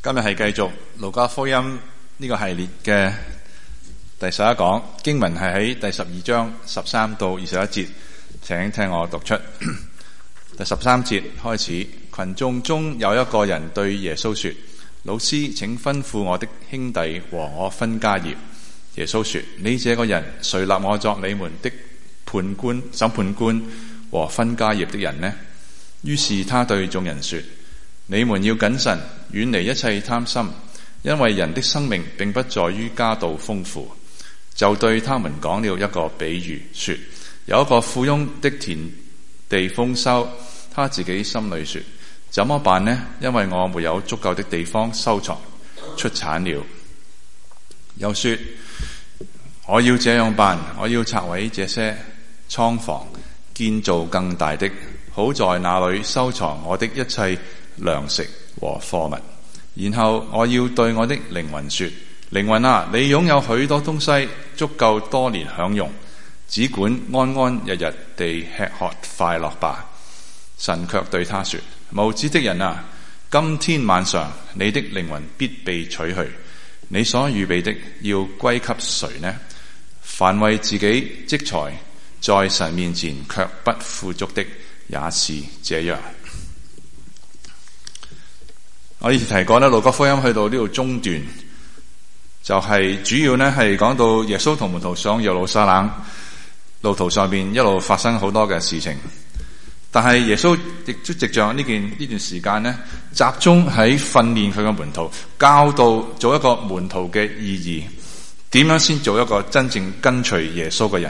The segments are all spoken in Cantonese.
今日係繼續路加福音呢個系列嘅第11講，經文係喺第12章13到21節，請聽我讀出。第13節開始，群眾中有一個人對耶穌說：老師，請吩咐我的兄弟和我分家業。耶穌說：你這個人，誰立我作你們的審判官和分家業的人呢？於是他對眾人說：你們要謹慎，遠離一切貪心，因為人的生命並不在於家道豐富。就對他們講了一個比喻，說：有一個富翁的田地豐收，他自己心裏說：怎麼辦呢？因為我沒有足夠的地方收藏，出產了。又說：我要這樣辦，我要拆毀這些倉房，建造更大的，好在那裏收藏我的一切糧食和貨物。然後我要對我的靈魂說：靈魂啊，你擁有許多東西，足夠多年享用，只管安安日日地吃喝快樂吧。神卻對他說：無知的人啊，今天晚上你的靈魂必被取去，你所預備的要歸給誰呢？凡為自己積財，在神面前卻不富足的，也是這樣。我以前提過咧，路加福音去到呢度中段，就係主要呢係講到耶穌同門徒上耶路撒冷路途上邊一路發生好多嘅事情，但係耶穌亦都藉着呢段時間呢，集中喺訓練佢嘅門徒，教導做一個門徒嘅意義，點樣先做一個真正跟隨耶穌嘅人。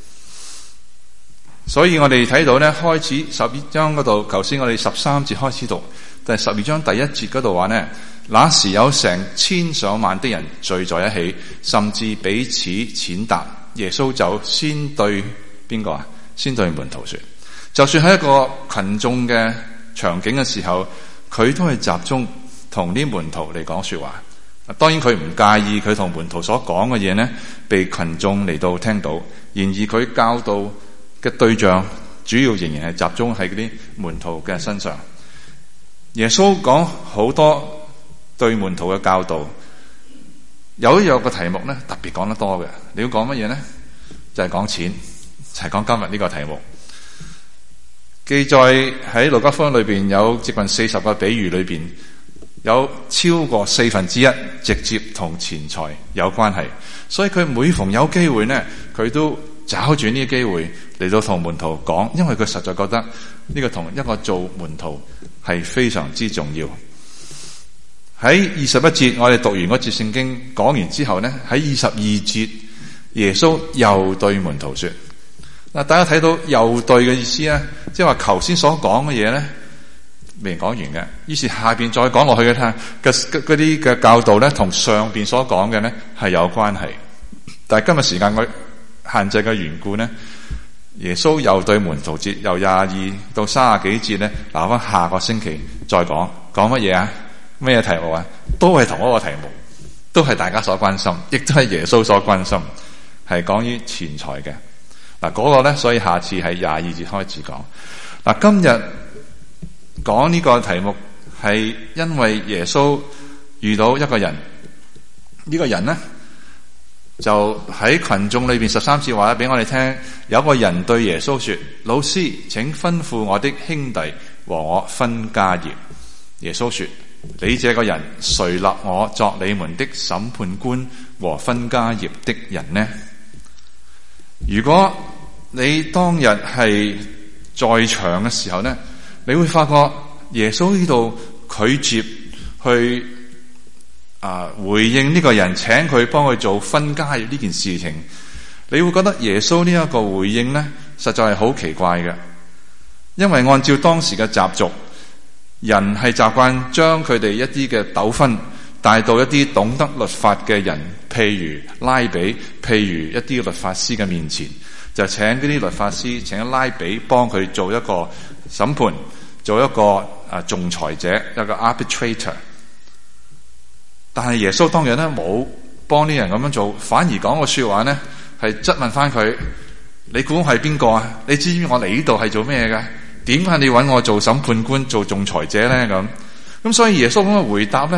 所以我哋睇到呢，開始12章嗰度，頭先我哋13節開始讀，但係12章第1節嗰度話呢，那時有成千上萬的人聚在一起，甚至彼此踐踏。耶穌就先對邊個啊？先對門徒說，就算喺一個群眾嘅場景嘅時候，佢都係集中同啲門徒嚟講說話。當然佢唔介意佢同門徒所講嘅嘢呢被群眾嚟到聽到，然而佢教導嘅對象主要仍然係集中喺嗰啲門徒嘅身上。耶穌講好多對門徒嘅教導，有一樣個題目呢特別講得多嘅。你要講乜嘢呢？就係講錢，就係講今日呢個題目。記載喺路加福音裏邊有接近40個比喻，裏邊有超過1/4直接同錢財有關係，所以佢每逢有機會呢，佢都找住呢個機會嚟到同門徒講，因為佢實在覺得呢個同一個做門徒係非常之重要。喺21節我哋讀完嗰節聖經講完之後呢，喺22節耶穌又對門徒說，嗱，大家睇到又對嘅意思呢，即係話頭先所講嘅嘢呢未講完嘅，於是下邊再講落去嘅睇嗰啲嘅教導呢，同上邊所講嘅呢係有關係。但係今日時間我限制嘅緣故呢，耶穌又對門徒節由22到30幾節呢，留翻下個星期再講乜嘢啊？咩題目啊？都係同一個題目，都係大家所關心，亦都係耶穌所關心，係關於錢財嘅。嗱，嗰個呢，所以下次係22節開始講。嗱，今日講呢個題目係因為耶穌遇到一個人，呢個人呢就喺群眾裏邊13節話俾我哋聽，有個人對耶穌說：老師，請吩咐我的兄弟和我分家業。耶穌說：你這個人，誰立我作你們的審判官和分家業的人呢？如果你當日係在場嘅時候呢，你會發覺耶穌呢度拒絕去回應呢個人，請佢幫佢做分家業呢件事情。你會覺得耶穌呢一個回應呢，實在係好奇怪嘅，因為按照當時嘅習俗，人係習慣將佢哋一啲嘅糾紛帶到一啲懂得律法嘅人，譬如拉比，譬如一啲律法師嘅面前，就請呢啲律法師，請拉比幫佢做一個審判，做一個仲裁者，一個 arbitrator。但係耶穌當日呢冇幫呢人咁樣做，反而講個說話呢係質問翻佢：你估我係邊個啊？你知唔知我嚟呢度係做咩嘅？點解你揾我做審判官、做仲裁者呢？咁所以耶穌咁嘅回答呢，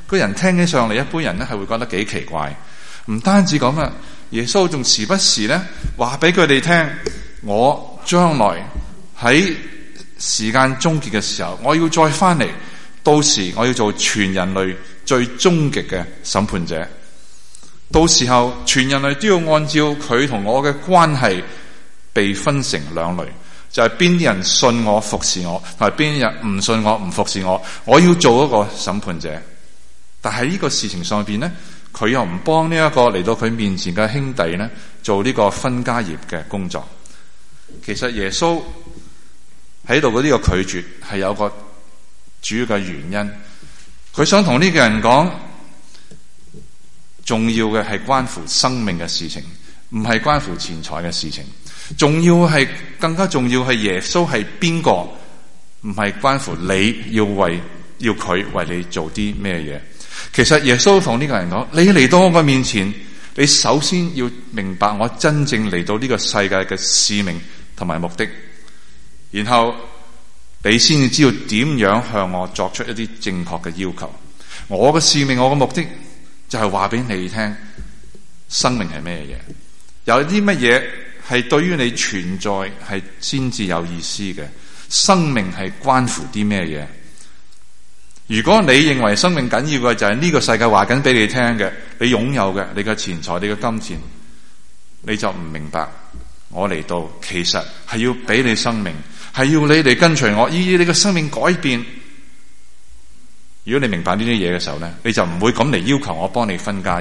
個人聽起上嚟，一般人咧係會覺得幾奇怪。唔單止咁啊，耶穌仲時不時咧話俾佢哋聽，我將來喺時間終結嘅時候，我要再翻嚟，到時我要做全人類最終極嘅審判者。到時候全人類都要按照佢同我嘅關係被分成兩類，就係邊啲人信我服侍我，同埋邊啲人唔信我唔服侍我。我要做一個審判者，但係呢個事情上邊呢，佢又唔幫呢一個嚟到佢面前嘅兄弟呢做呢個分家業嘅工作。其實耶穌喺度嗰呢個拒絕係有個主要嘅原因，佢想同呢個人講，重要嘅係關乎生命嘅事情，唔係關乎錢財嘅事情。更加重要係耶穌係邊個，唔係關乎你要佢為你做啲咩嘢。其實耶穌同呢個人講，你嚟到我嘅面前，你首先要明白我真正嚟到呢個世界嘅使命同埋目的，然後你先至知道點樣向我作出一啲正確嘅要求。我嘅使命，我嘅目的就係話俾你聽，生命係咩嘢，有啲乜嘢係對於你存在係先至有意思嘅。生命係關乎啲咩嘢？如果你認為生命緊要嘅就係呢個世界話緊俾你聽嘅，你擁有嘅，你嘅錢財，你嘅金錢，你就唔明白我嚟到其實係要俾你生命，係要你嚟跟隨我，以你嘅生命改變。如果你明白呢啲嘢嘅時候咧，你就唔會咁嚟要求我幫你分家業。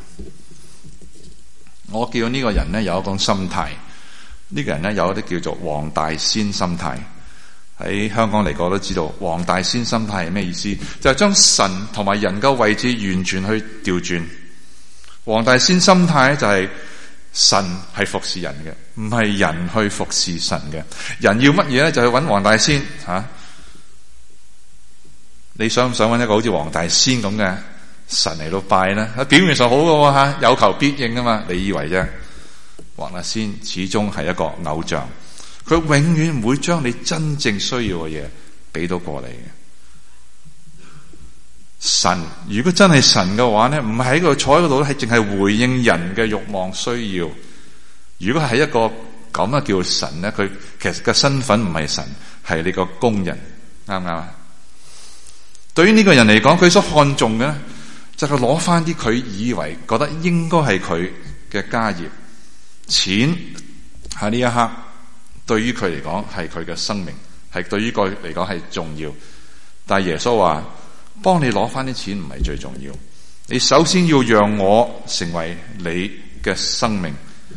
我叫呢個人咧有一種心態，呢個人咧有一啲叫做黃大仙心態。喺香港嚟過都知道黃大仙心態係咩意思，就係將神同埋人嘅位置完全去調轉。黃大仙心態咧就係神係服侍人嘅，唔係人去服侍神嘅。人要乜嘢咧，就去揾黃大仙吓。你想唔想揾一個好似黃大仙咁嘅神嚟到拜咧？表面上好嘅吓，有求必應啊嘛。你以為啫？黃大仙始終係一個偶像。佢永遠唔會將你真正需要嘅嘢俾到過你嘅。神如果真係神嘅話咧，唔係喺度坐喺度咧，係淨係回應人嘅慾望需要。如果係一個咁嘅叫神咧，佢其實嘅身份唔係神，係你個工人，啱唔啱啊？對於呢個人嚟講，佢所看重嘅就係攞翻啲佢以為覺得應該係佢嘅家業。錢喺呢一刻對於佢嚟講係佢嘅生命，係對於佢嚟講係重要。但係耶穌話，幫你攞翻啲錢唔係最重要，你首先要讓我成為你嘅生命，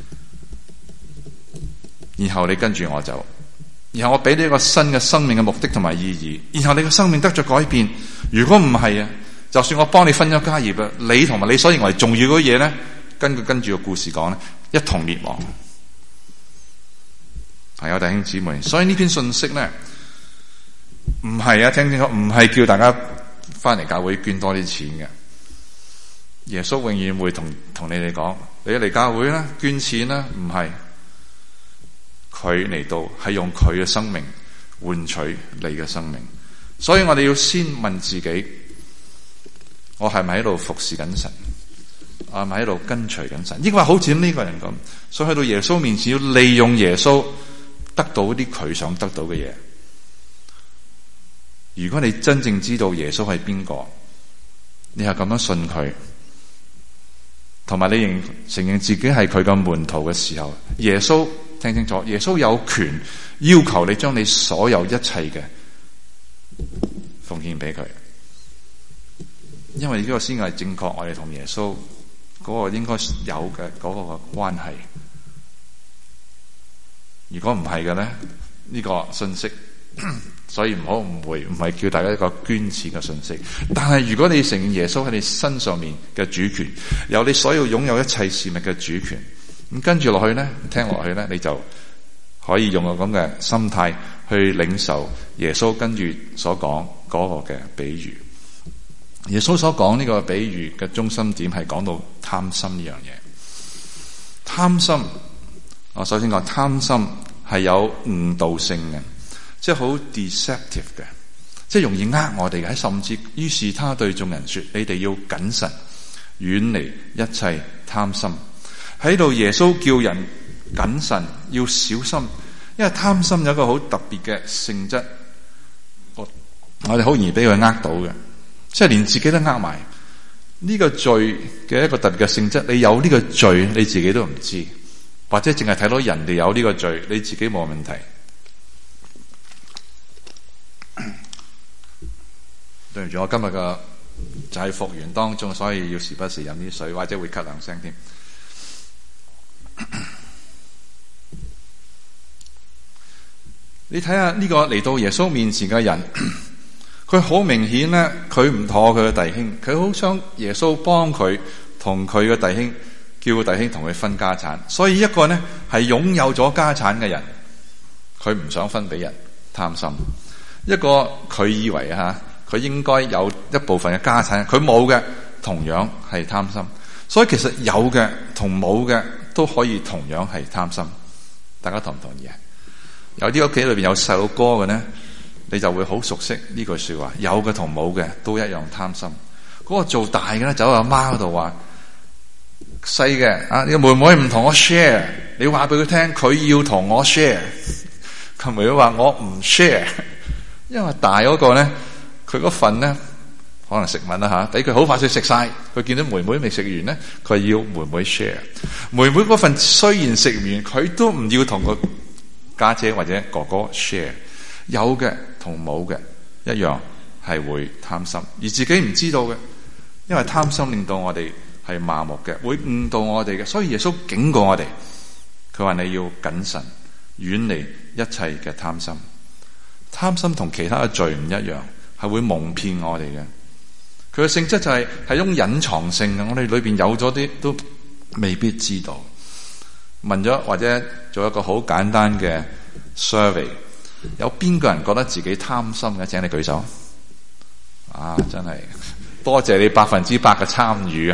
然後你跟住我走，然後我俾你一個新嘅生命嘅目的同埋意義，然後你嘅生命得咗改變。如果唔係啊，就算我幫你分咗家業啊，你同埋你所認為重要嘅嘢咧，跟住個故事講咧，一同滅亡。係啊，弟兄姊妹，所以呢篇信息咧，唔係啊，聽清楚，唔係叫大家翻嚟教會捐多啲錢嘅。耶穌永遠會同你哋講，你嚟教會啦，捐錢啦，唔係。佢嚟到係用佢嘅生命換取你嘅生命，所以我哋要先問自己，我係咪喺度服侍緊神？我係咪喺度跟隨緊神？抑或好似呢個人咁，所以去到耶穌面前要利用耶穌得到啲佢想得到嘅嘢。如果你真正知道耶穌係邊個，你係咁樣信佢，同埋你承認自己係佢嘅門徒嘅時候，耶穌，聽清楚，耶穌有權要求你將你所有一切嘅奉獻俾佢，因為呢個先係正確我哋同耶穌嗰個應該有嘅嗰個關係。如果唔係嘅咧，呢個信息，所以唔好誤會，唔係叫大家一個捐錢嘅信息。但係如果你承認耶穌喺你身上面嘅主權，有你所有擁有一切事物嘅主權，咁跟住落去咧，聽落去咧，你就可以用個咁嘅心態去領受耶穌跟住所講嗰個嘅比喻。耶穌所講呢個比喻嘅中心點係講到貪心呢樣嘢。貪心，我首先講貪心係有誤導性嘅，即係好 deceptive 嘅， 即係容易呃我哋嘅。甚至於是他對眾人說：你哋要謹慎，遠離一切貪心。喺度耶穌叫人謹慎，要小心，因為貪心有一個好特別嘅性質，我哋好容易俾佢呃到嘅，即係連自己都呃埋。呢個罪嘅一個特別嘅性質，你有呢個罪你自己都唔知，或者淨係睇到人哋有呢個罪，你自己冇問題。對唔住，我今日嘅就係復原當中，所以要時不時飲啲水，或者會咳兩聲添。你睇下呢個嚟到耶穌面前嘅人，佢好明顯咧，佢唔妥佢嘅弟兄，佢好想耶穌幫佢同佢嘅弟兄，叫弟兄同佢分家產。所以一個呢係擁有咗家產嘅人，佢唔想分俾人，貪心；一個佢以為佢應該有一部分嘅家產，佢冇嘅，同樣係貪心。所以其實有嘅同冇嘅都可以同樣係貪心。大家同唔同意啊？有啲屋企裏邊有細路哥嘅呢，你就會好熟悉呢句說話：有嘅同冇嘅都一樣貪心。嗰個做大嘅咧，走阿媽嗰度話細嘅你個妹妹唔同我 share， 你話俾佢聽，佢要同我 share。佢妹妹話我唔 share， 因為大嗰個咧，佢嗰份咧可能食物啦俾佢好快脆食晒。佢見到妹妹未食完咧，佢要妹妹 share。妹妹嗰份雖然食唔完，佢都唔要同個家姐或者哥哥 share。有嘅同冇嘅一樣係會貪心，而自己唔知道嘅，因為貪心令到我哋係麻木嘅，會誤導我哋嘅。所以耶穌警告我哋，佢話你要謹慎，遠離一切嘅貪心。貪心同其他嘅罪唔一樣，係會蒙騙我哋嘅。佢嘅性質就係一種隱藏性嘅，我哋裏邊有咗啲都未必知道。問咗或者做一個好簡單嘅 survey， 有邊個人覺得自己貪心嘅？請你舉手。真係多謝你100%嘅參與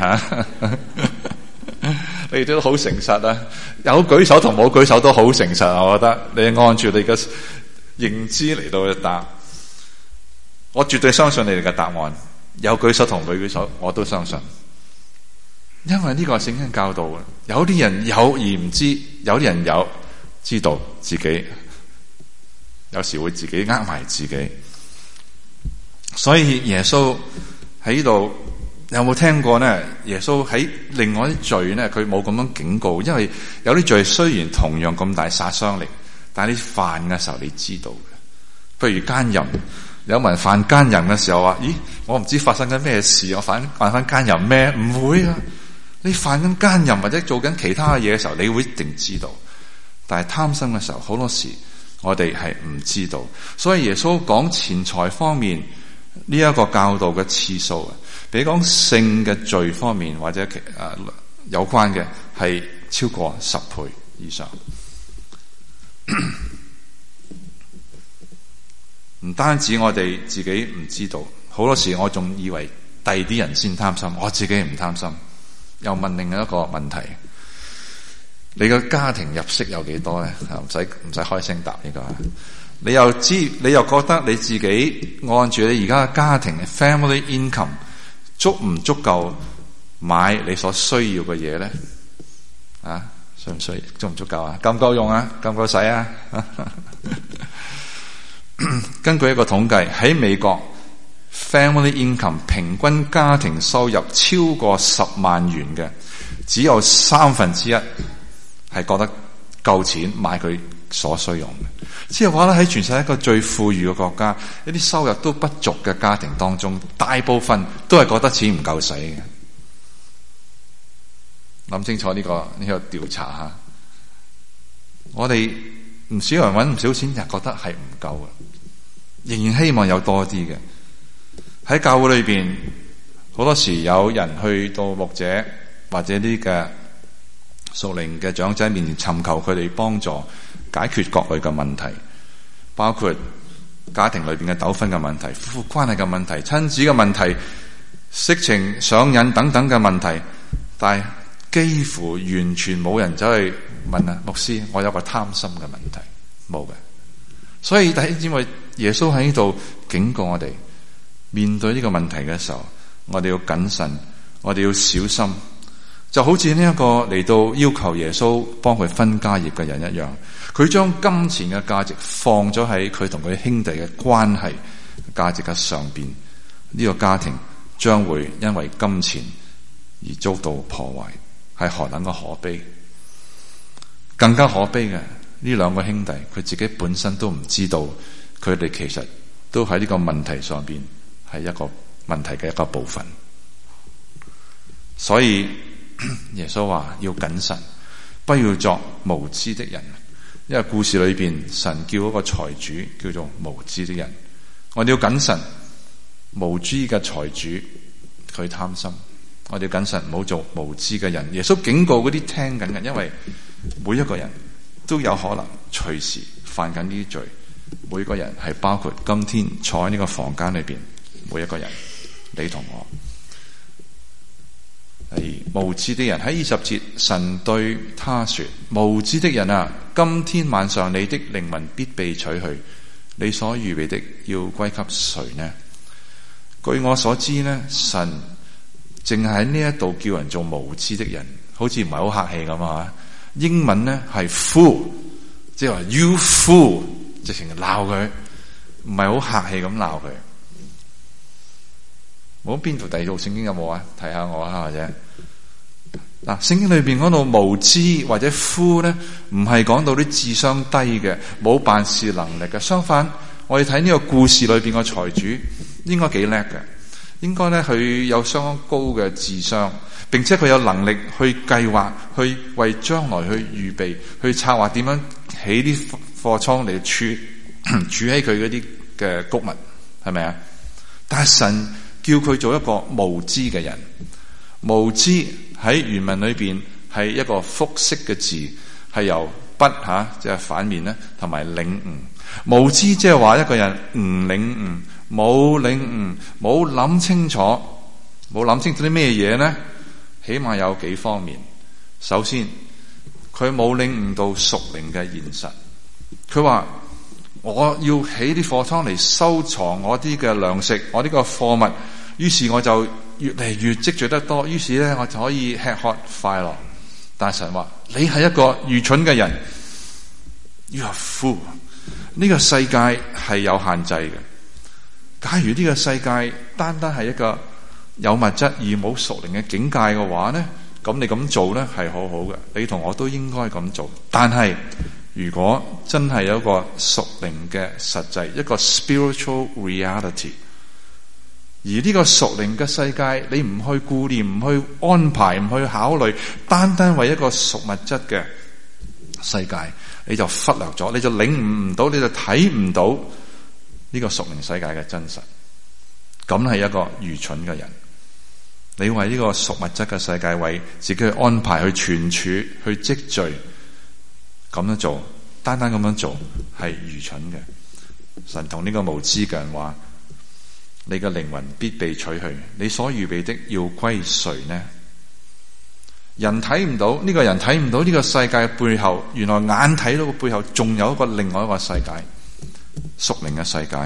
你哋都好誠實啊！有舉手同冇舉手都好誠實，我覺得你按住你嘅認知嚟到去答，我絕對相信你哋嘅答案。有舉手同冇舉手，我都相信，因為呢個係聖經教導嘅。有啲人有而唔知，有啲人有知道自己，有時會自己呃埋自己。所以耶穌喺度有冇聽過呢？耶穌喺另外啲罪呢，佢冇咁樣警告，因為有啲罪雖然同樣咁大殺傷力，但係你犯嘅時候你知道嘅。譬如奸淫，有冇人犯奸淫嘅時候話：咦，我唔知發生緊咩事，我犯翻奸淫咩？唔會啊！你犯緊奸淫或者做緊其他嘅嘢嘅時候，你會一定知道。但係貪心嘅時候，好多時我哋係唔知道。所以耶穌講錢財方面呢一個教導嘅次數，比講性嘅罪方面或者有關嘅係超過10倍以上。唔單止我哋自己唔知道，好多時我仲以為第二啲人先貪心，我自己唔貪心。又問另一個問題：你嘅家庭入息有幾多咧？唔使開聲答呢個。你又覺得你自己按住你而家嘅家庭 family income 足唔足夠買你所需要嘅嘢咧？需唔需要？足唔足夠啊？夠唔夠用啊？夠唔夠使啊？根據一個統計，喺美國 family income 平均家庭收入超過10萬元嘅，只有1/3係覺得夠錢買佢所需用嘅。即係話咧，喺全世界一個最富裕嘅國家，一啲收入都不足嘅家庭當中，大部分都係覺得錢唔夠使嘅。諗清楚呢個調查下，我哋唔少人搵唔少錢，就覺得係唔夠嘅，仍然希望有多啲嘅。喺教會裏邊，好多時有人去到牧者或者啲嘅屬靈嘅長者面前尋求佢哋幫助，解決各類嘅問題，包括家庭裏邊嘅糾紛嘅問題、夫婦關係嘅問題、親子嘅問題、色情上癮等等嘅問題，但係幾乎完全冇人走去問牧師，我有個貪心嘅問題，冇嘅。所以弟兄姊妹， 耶穌喺呢度警告我哋，面對呢個問題嘅時候，我哋要謹慎，我哋要小心。就好似呢一個嚟到要求耶穌幫佢分家業嘅人一樣，佢將金錢嘅價值放咗喺佢同佢兄弟嘅關係價值嘅上邊，呢個家庭將會因為金錢而遭到破壞，係何等嘅可悲！更加可悲嘅，呢兩個兄弟佢自己本身都唔知道，佢哋其實都喺呢個問題上邊係一個問題嘅一個部分。所以耶穌話要謹慎，不要作無知的人。因為故事裏邊神叫嗰個財主叫做無知的人，我哋要謹慎。無知嘅財主佢貪心，我哋要謹慎，唔好做無知嘅人。耶穌警告嗰啲聽緊嘅，因為每一個人都有可能隨時犯緊呢啲罪。每個人係包括今天坐喺呢個房間裏邊每一個人，你同我。無知的人，喺20節，神對他說：無知的人啊，今天晚上你的靈魂必被取去，你所預備的要歸給誰呢？據我所知呢，神淨係喺呢一度叫人做無知的人，好似唔係好客氣咁啊！英文呢係 fool， 即係話 you fool， 直情鬧佢，唔係好客氣咁鬧佢。冇邊度第二度聖經有冇啊？睇下我啊，或者嗱，聖經裏邊講到無知或者 fool 咧，唔係講到啲智商低嘅、冇辦事能力嘅。相反，我哋睇呢個故事裏邊個財主應該幾叻嘅，應該咧佢有相當高嘅智商，並且佢有能力去計劃、去為將來去預備、去策劃點樣起啲貨倉嚟儲起佢嗰啲嘅穀物，係咪啊？但係神叫佢做一個無知嘅人。無知喺原文裏邊係一個複式嘅字，係由不即係反面咧，同埋領悟。無知即係話一個人唔領悟，冇領悟，冇諗清楚，冇諗清楚啲咩嘢呢？起碼有幾方面。首先，佢冇領悟到屬靈嘅現實。佢話我要起啲貨倉嚟收藏我啲嘅糧食，我呢個貨物，於是我就越嚟越積聚得多，於是咧我就可以吃喝快樂。但神話你係一個愚蠢嘅人 ，You are fool。呢個世界係有限制嘅。假如呢個世界單單係一個有物質而冇屬靈嘅境界嘅話咧，咁你咁做咧係好好嘅，你同我都應該咁做。但係如果真係有一個屬靈嘅實際，一個 spiritual reality， 而呢個屬靈嘅世界你唔去顧念、唔去安排、唔去考慮，單單為一個屬物質嘅世界，你就忽略咗，你就領悟唔到，你就睇唔到呢個屬靈世界嘅真實。咁係一個愚蠢嘅人。你為呢個屬物質嘅世界，為自己去安排、去存儲、去積聚，咁樣做，單單咁樣做係愚蠢嘅。神同呢個無知嘅人話：你嘅靈魂必被取去，你所預備的要歸誰呢？人睇唔到，呢個人睇唔到呢個世界嘅背後，原來眼睇到嘅背後仲有一個另外一個世界，屬靈嘅世界。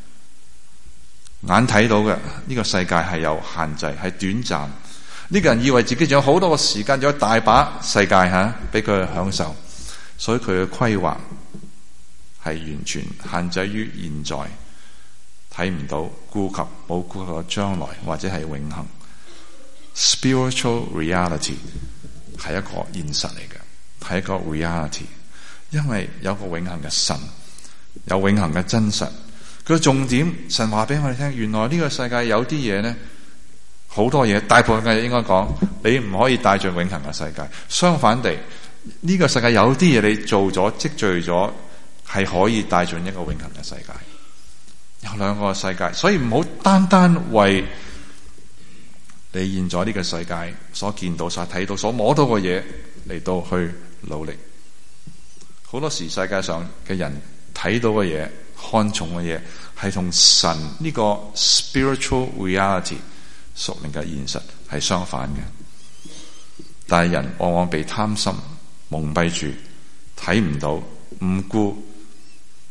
眼睇到嘅呢個世界係有限制，係短暫。呢個人以為自己仲有好多個時間，仲有大把世界俾佢享受，所以佢嘅規劃係完全限制於現在，睇唔到、顧及冇顧及到將來或者係永恆。Spiritual reality 係一個現實嚟嘅，係一個 reality， 因為有個永恆嘅神，有永恆嘅真實。佢嘅重點，神話俾我哋聽，原來呢個世界有啲嘢呢，好多嘢，大部分嘅嘢應該講，你唔可以帶進永恆嘅世界。相反地，呢個世界有啲嘢你做咗、積聚咗，係可以帶進一個永恆嘅世界。有兩個世界，所以唔好單單為你現在呢個世界所見到、所睇到、所摸到嘅嘢嚟到去努力。好多時世界上嘅人睇到嘅嘢、看重嘅嘢，係同神呢個 spiritual reality 屬靈嘅現實係相反嘅。但係人往往被貪心蒙蔽住，睇唔到，唔顧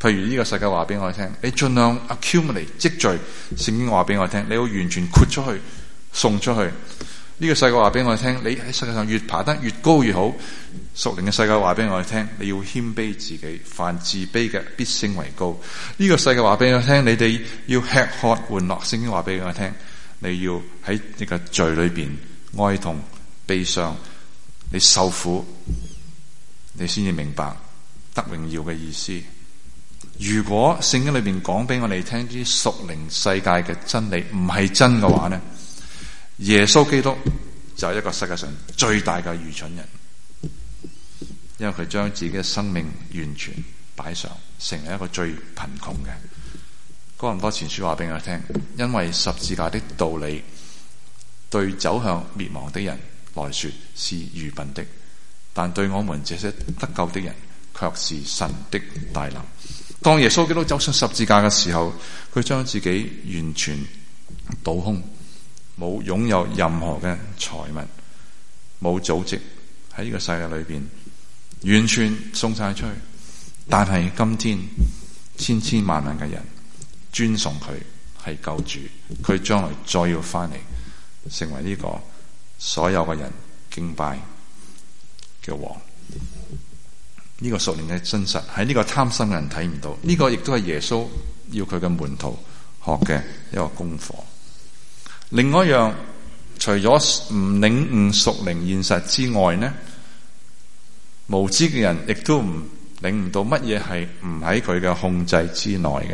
譬如呢個世界話俾我哋聽，你盡量 accumulate 積聚。聖經話俾我哋聽，你要完全豁出去，送出去。呢個世界話俾我哋聽，你喺世界上越爬得越高越好。屬靈嘅世界話俾我哋聽，你要謙卑自己，凡自卑嘅必升為高。呢個世界話俾我哋聽，你哋要吃喝玩樂。聖經話俾我哋聽，你要喺呢個罪裏邊哀痛悲傷，你受苦，你先至明白得榮耀嘅意思。如果聖經裏邊講俾我哋聽啲屬靈世界嘅真理唔係真嘅話呢，耶穌基督就係一個世界上最大嘅愚蠢人，因為佢將自己嘅生命完全擺上，成為一個最貧窮嘅。哥林多前書話俾我哋聽，因為十字架的道理對走向滅亡的人來說是愚笨的，但對我們這些得救的人卻是神的大能。當耶穌基督走上十字架嘅時候，佢將自己完全倒空，冇擁有任何嘅財物，冇組織喺呢個世界裏邊，完全送晒出去。但係今天千千萬萬嘅人尊崇佢係救主，佢將來再要翻嚟，成為呢個所有嘅人敬拜嘅王。呢個屬靈嘅真實喺呢個貪心嘅人睇唔到，呢個亦都係耶穌要佢嘅門徒學嘅一個功課。另外一樣，除咗唔領悟屬靈現實之外呢，無知嘅人亦都唔領悟到乜嘢係唔喺佢嘅控制之內嘅。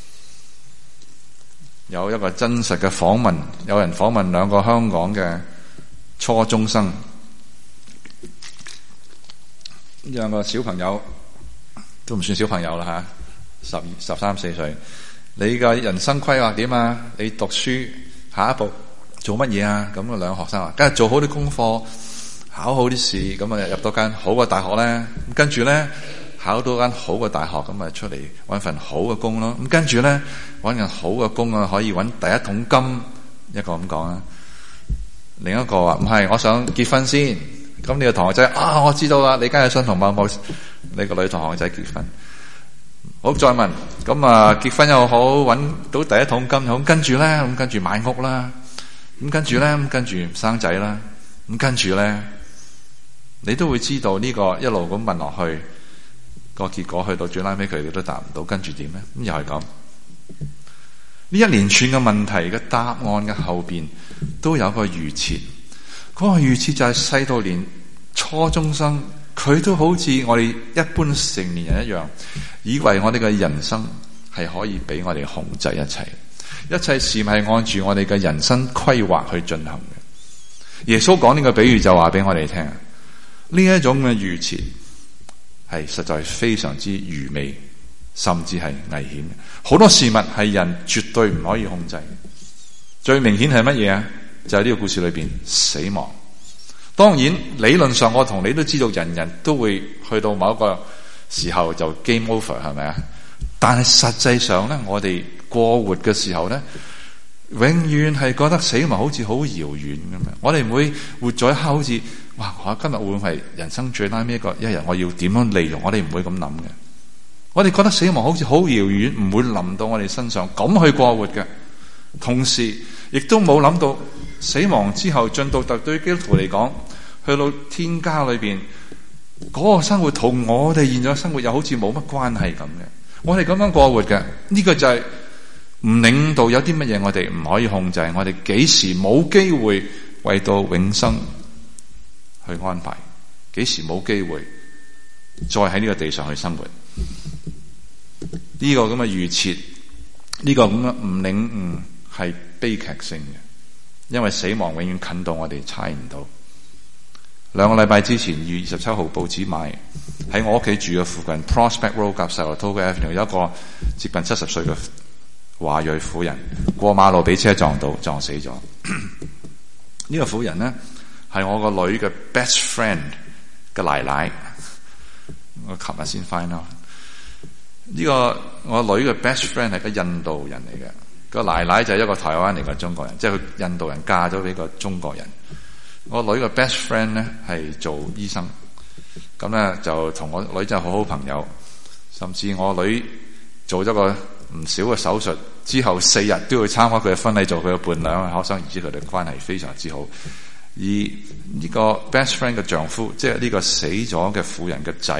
有一個真實嘅訪問，有人訪問兩個香港嘅初中生，兩個小朋友都唔算小朋友啦吓，13、14歲。你嘅人生規劃點啊？你讀書下一步做乜嘢啊？咁兩個學生話：梗係做好啲功課，考好啲試，咁啊入到間好嘅大學咧。咁跟住咧考到間好嘅大學，咁啊出嚟搵份好嘅工咯。咁跟住咧搵份好嘅工啊，可以搵第一桶金。一個咁講啊，另一個話唔係，我想結婚先。咁你個同學仔啊，我知道啦，你梗係想同某某你個女同學仔結婚。好，再問，咁啊結婚又好，搵到第一桶金又好，跟住咧，咁跟住買屋啦，咁跟住咧，咁跟住生仔啦，咁跟住咧，你都會知道呢個一路咁問落去，個結果去到最拉尾佢哋都答唔到，跟住點咧？咁又係咁。呢一連串嘅問題嘅答案嘅後邊都有個預設。嗰個預設就係細到連初中生，佢都好似我哋一般成年人一樣，以為我哋嘅人生係可以俾我哋控制一切，一切事係按住我哋嘅人生規劃去進行嘅。耶穌講呢個比喻就話俾我哋聽，呢一種嘅預設係實在非常之愚昧，甚至係危險。好多事物係人絕對唔可以控制。最明顯係乜嘢啊？就係呢個故事裏邊死亡。當然理論上我同你都知道，人人都會去到某一個時候就 game over， 係咪啊？但係實際上咧，我哋過活嘅時候咧，永遠係覺得死亡好似好遙遠咁樣。我哋唔會活咗一刻好似哇，我今日會唔會係人生最拉尾一日，我要點樣利用？我哋唔會咁諗嘅。我哋覺得死亡好似好遙遠，唔會臨到我哋身上咁去過活嘅。同時亦都冇諗到死亡之後進到對於基督徒嚟講，去到天家裏邊嗰個生活同我哋現在生活又好似冇乜關係咁嘅。我哋咁樣過活嘅，呢個就係唔領導有啲乜嘢我哋唔可以控制，我哋幾時冇機會為到永生去安排，幾時冇機會再喺呢個地上去生活。呢個咁嘅預設，呢個咁嘅唔領悟係悲劇性嘅，因為死亡永遠近到我哋猜唔到。2個禮拜之前2月27號報紙買喺我屋企住嘅附近 Prospect Road 夾 Saratoga Avenue 有一個接近70歲嘅華裔婦人過馬路俾車撞到，撞死咗。呢個婦人呢係我個女嘅 best friend 嘅奶奶，我琴日先翻啦。呢個我女嘅 best friend 係個印度人嚟嘅，個奶奶就係一個台灣嚟嘅中國人，即係佢印度人嫁咗俾個中國人。我女嘅 best friend 咧係做醫生，咁咧就同我女真係好好朋友，甚至我女做咗個唔少嘅手術之後4日都要參加佢嘅婚禮做佢嘅伴娘，可想而知佢哋關係非常之好。而呢個 best friend 嘅丈夫，即係呢個死咗嘅婦人嘅仔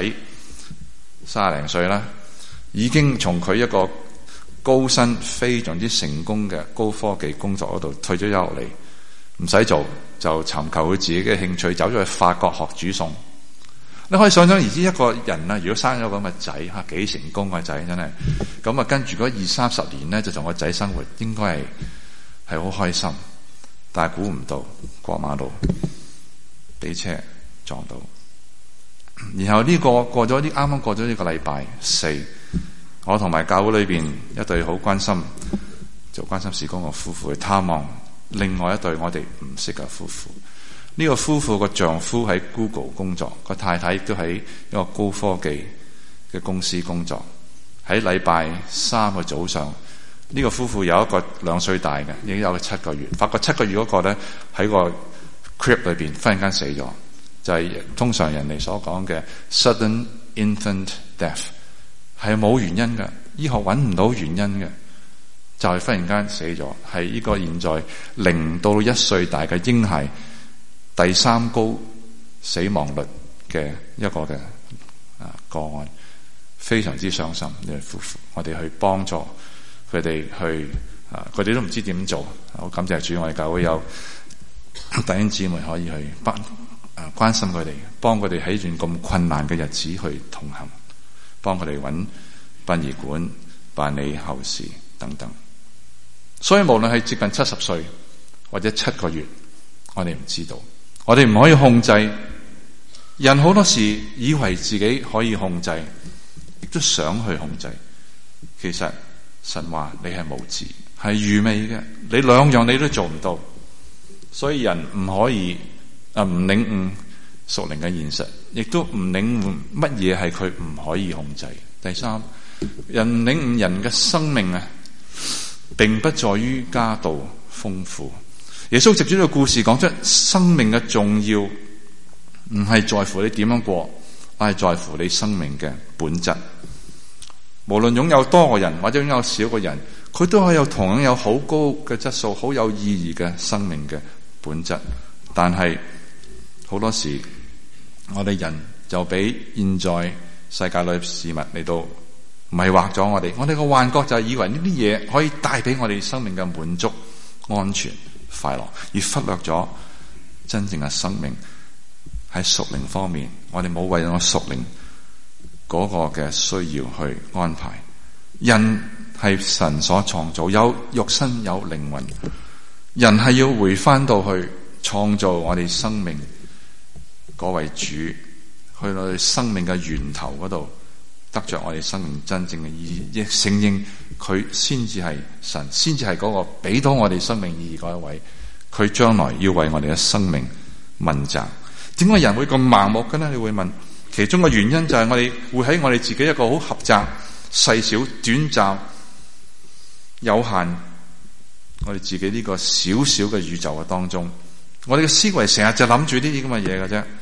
，30零歲啦，已經從佢一個高薪非常之成功嘅高科技工作嗰度退咗落嚟，唔使做就尋求佢自己嘅興趣，走咗去法國學煮餸。你可以想想而知一個人啊，如果生咗咁嘅仔吓，幾成功嘅仔真係，咁啊跟住嗰20-30年咧就同個仔生活，應該係好開心。但係估唔到過馬路俾車撞到，然後呢個過咗啱啱過咗呢個禮拜4，我同埋教會裏邊一對好關心做關心事工嘅夫婦去探望另外一對我哋唔識嘅夫婦。呢個夫婦個丈夫喺 Google 工作，個太太亦都喺一個高科技嘅公司工作。喺禮拜3嘅早上，呢個夫婦有一個2歲大嘅，已經有個7個月。發覺7個月嗰個咧喺個 crib 裏邊忽然間死咗，就係通常人哋所講嘅 sudden infant death， 係冇原因嘅，醫學揾唔到原因嘅，就係忽然間死咗。係呢個現在0到1歲大嘅嬰孩第3高死亡率嘅一個嘅個案，非常之傷心。呢對夫婦，我哋去幫助佢哋去佢哋都唔知點做。好感謝主，我哋教會有弟兄姊妹可以去關心佢哋，幫佢哋喺一段咁困難嘅日子去同行，幫佢哋揾殯儀館辦理後事等等。所以無論係接近70歲或者7個月，我哋唔知道，我哋唔可以控制。人好多時以為自己可以控制，亦都想去控制。其實神話你係無知，係愚昧嘅，你兩樣你都做唔到。所以人唔可以唔領悟屬靈嘅現實，亦都唔領悟乜嘢係佢唔可以控制。第三，人領悟人嘅生命啊，並不在於家道豐富。耶穌藉住呢個故事講出生命嘅重要，唔係在乎你點樣過，而係在乎你生命嘅本質。無論擁有多個人或者擁有少個人，佢都係有同樣有好高嘅質素、好有意義嘅生命嘅本質。但係好多時我哋人就俾現在世界裏事物嚟到迷惑咗我哋。我哋個幻覺就係以為呢啲嘢可以帶俾我哋生命嘅滿足、安全、快樂，而忽略咗真正嘅生命喺屬靈方面。我哋冇為咗屬靈嗰個嘅需要去安排。人係神所創造，有肉身有靈魂，人係要回翻到去創造我哋生命嗰位主，去到我哋生命嘅源頭嗰度，得着我哋生命真正嘅意義，亦承認佢先至係神，先至係嗰個俾到我哋生命意義嗰一位。佢將來要為我哋嘅生命問責。點解人會咁盲目嘅呢？你會問，其中嘅原因就係我哋會喺我哋自己一個好狹窄、細小、短暫、有限，我哋自己呢個小小嘅宇宙嘅當中，我哋嘅思維成日就諗住呢啲咁嘅嘢嘅啫，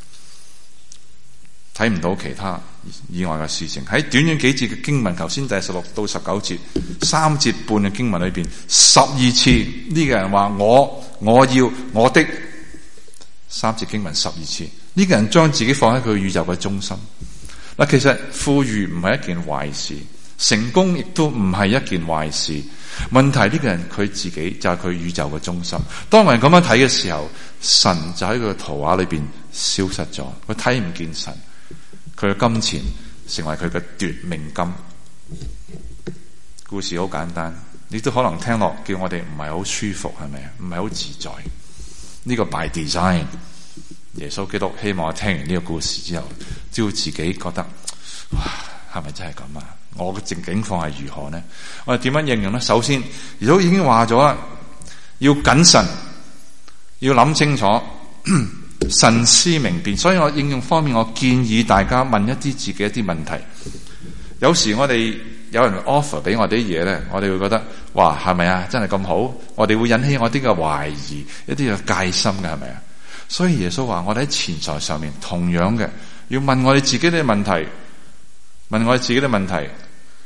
睇唔到其他以外嘅事情。喺短短幾節嘅經文，頭先第16到19節3節半嘅經文裏邊，12次呢個人話我要我的，3節經文12次，呢個人將自己放喺佢宇宙嘅中心。嗱，其實富裕唔係一件壞事，成功亦都唔係一件壞事。問題呢個人佢自己就係佢宇宙嘅中心。當人咁樣睇嘅時候，神就喺佢嘅圖畫裏邊消失咗，佢睇唔見神。佢嘅金錢成為佢嘅奪命金。故事好簡單，你都可能聽落叫我哋唔係好舒服，係咪啊？唔係好自在。呢個 by design。耶穌基督希望我聽完呢個故事之後，只要自己覺得，哇，係咪真係咁啊？我嘅境況係如何呢？我哋點樣應用呢？首先，耶穌已經話咗啦，要謹慎，要諗清楚，慎思明辨。所以我應用方面，我建議大家問一啲自己一啲問題。有時我哋有人 offer 俾我哋啲嘢咧，我哋會覺得，哇，係咪啊？真係咁好？我哋會引起我啲嘅懷疑，一啲嘅戒心嘅，係咪啊？所以耶穌話，我哋喺錢財上面同樣嘅，要問我哋自己啲問題，問我哋自己啲問題。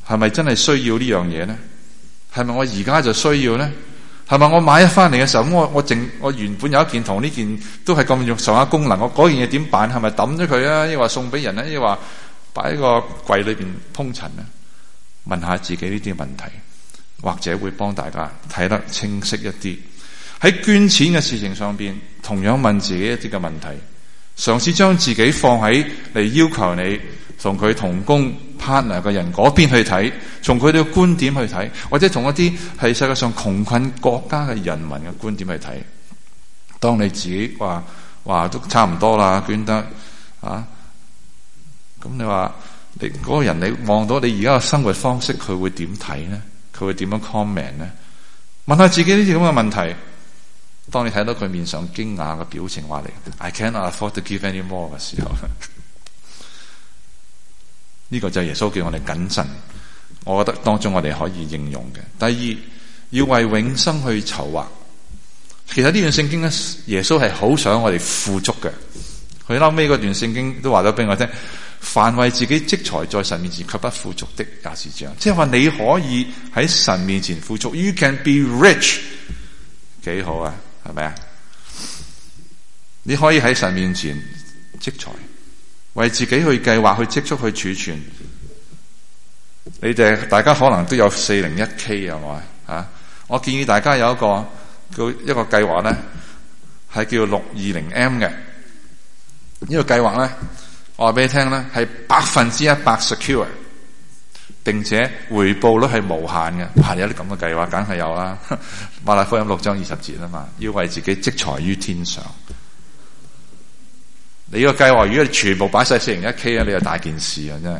係咪真係需要呢樣嘢呢？係咪我而家就需要呢？係咪我買一翻嚟嘅時候，咁我原本有一件同呢件都係咁用上下功能，我嗰件嘢點辦？係咪抌咗佢啊？抑或送俾人咧？抑或擺喺個櫃裏邊鋪塵咧？問下自己呢啲問題，或者會幫大家睇得清晰一啲。喺捐錢嘅事情上邊，同樣問自己一啲嘅問題，嘗試將自己放喺嚟要求你同佢同工 partner 嘅人嗰邊去睇，從佢哋嘅觀點去睇，或者同一啲係世界上窮困國家嘅人民嘅觀點去睇。當你自己話都差唔多啦，捐得啊，咁你話你嗰個人，你望到你而家嘅生活方式，佢會點睇呢？佢會點樣 comment 呢？問下自己呢啲咁嘅問題。當你睇到佢面上驚訝嘅表情，話你 I cannot afford to give any more 嘅時候，呢個就係耶穌叫我哋謹慎。我覺得當中我哋可以應用嘅。第二，要為永生去籌劃。其實呢段聖經咧，耶穌係好想我哋富足嘅。佢後尾嗰段聖經都話咗俾我聽，凡為自己積財在神面前卻不富足的，也是這樣。即係話你可以喺神面前富足 ，You can be rich， 幾好啊！係咪啊？你可以喺神面前積財，為自己去計劃、去積蓄、去儲存。你哋大家可能都有 401k 係咪啊？我建議大家有一個計劃咧，係叫 620M 嘅。呢個計劃咧，我話俾你聽咧，係100% secure， 並且回報率係無限嘅。有啲咁嘅計劃，梗係有啦。馬太福音6章20節啊嘛，要為自己積財於天上。你個計劃如果你全部擺晒 401k 啊，你就大件事啊，真係。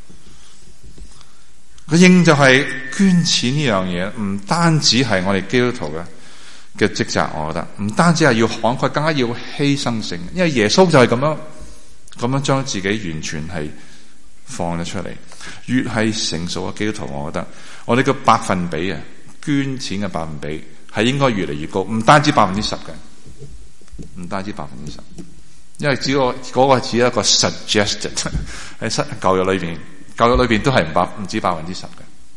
佢應就係捐錢呢樣嘢，唔單止係我哋基督徒嘅職責，我覺得唔單止係要慷慨，更加要犧牲性。因為耶穌就係咁樣將自己完全係放咗出嚟。越係成熟嘅基督徒，我覺得我哋嘅百分比啊，捐錢嘅百分比係應該越嚟越高，唔單止10%嘅，唔單止10%。因為嗰個只係一個 suggested 喺舊約裏邊都係唔止10%嘅，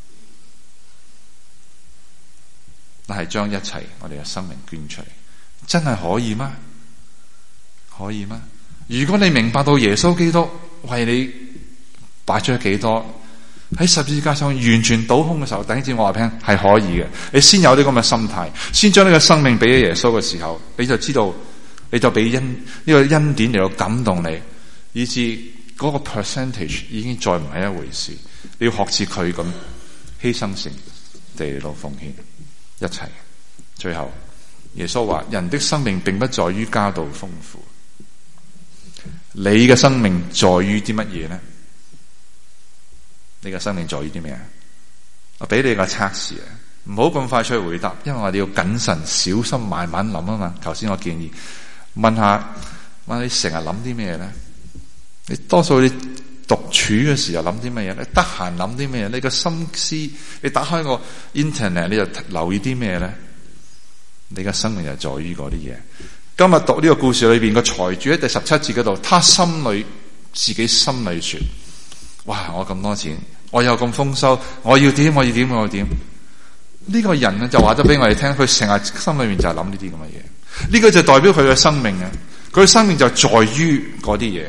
但係將一切我哋嘅生命捐出嚟，真係可以嗎？可以嗎？如果你明白到耶穌基督為你擺出咗幾多喺十字架上完全倒空嘅時候，弟兄姊妹，我話俾你聽係可以嘅。你先有啲咁嘅心態，先將呢個生命俾咗耶穌嘅時候，你就知道，你就俾呢個恩典嚟到感動你，以致嗰個 percentage 已經再唔係一回事。你要學似佢咁犧牲性地嚟到奉獻一切。最後耶穌話：人的生命並不在於家道豐富，你嘅生命在於啲乜嘢呢？你嘅生命在於啲咩啊？我俾你個測試啊，唔好咁快出去回答，因為我哋要謹慎小心慢慢諗啊嘛。頭先我建議問你成日諗啲咩咧？你多數你獨處嘅時候諗啲咩嘢咧？得閒諗啲咩嘢？你個心思，你打開個 internet 你就留意啲咩咧？你嘅生命就在於嗰啲嘢。今日讀呢個故事裏邊個財主喺第17節嗰度，他自己心裏說：哇！我咁多錢，我又咁豐收，我要點？呢個人咧就話咗俾我哋聽，佢成日心裏面就係諗呢啲咁嘅嘢。呢個就代表佢嘅生命啊！佢嘅生命就在於嗰啲嘢。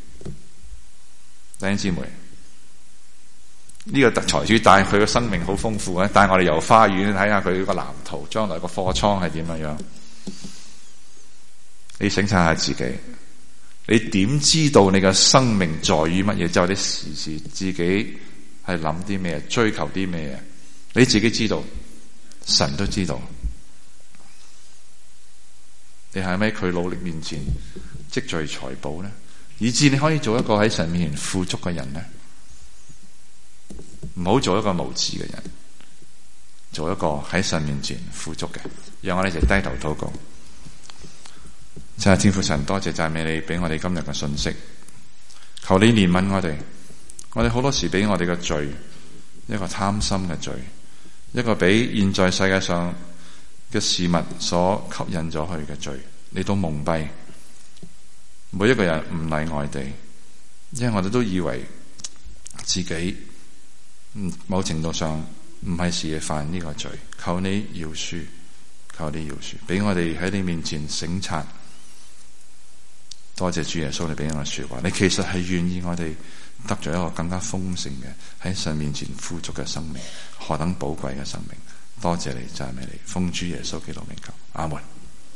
弟兄姊妹，呢個財主帶佢嘅生命好豐富咧，帶我哋遊花園睇下佢個藍圖，將來個貨倉係點樣。你省察下自己，你點知道你嘅生命在於乜嘢？就係你時自己係諗啲咩，追求啲咩？你自己知道，神都知道。你係咪喺佢努力面前積聚財寶呢？以致你可以做一個喺神面前富足嘅人呢？唔好做一個無知嘅人，做一個喺神面前富足嘅。讓我哋一齊低頭禱告。真係天父神，多謝讚美你俾我哋今日嘅信息。求你憐憫我哋。我哋好多時俾我哋嘅罪，一個貪心嘅罪，一個俾現在世界上嘅事物所吸引咗佢嘅罪，你都蒙蔽。每一個人唔例外地，因為我哋都以為自己某程度上唔係時嘅犯呢個罪，求你饒恕，求你饒恕，俾我哋喺你面前省察。多謝主耶穌你俾我說話，你其實係願意我哋得咗一個更加豐盛嘅喺神面前富足嘅生命，何等寶貴嘅生命！多謝你，讚美你，奉主耶穌基督名求，阿門。